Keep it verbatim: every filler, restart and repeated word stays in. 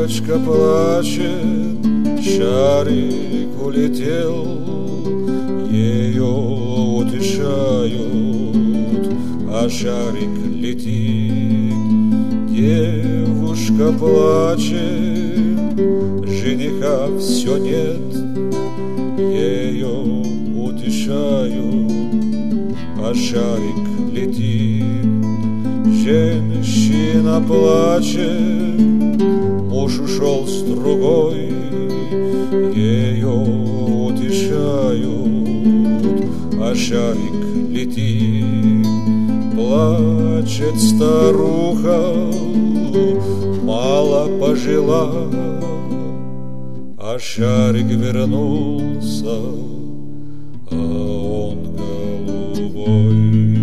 Девочка плачет, шарик улетел, ее утешают, а шарик летит. Девушка плачет, жениха все нет, ее утешают, а шарик летит. Женщина плачет, муж ушел с другой, ее утешают, а шарик летит. Плачет старуха, мало пожила, а шарик вернулся, а он голубой.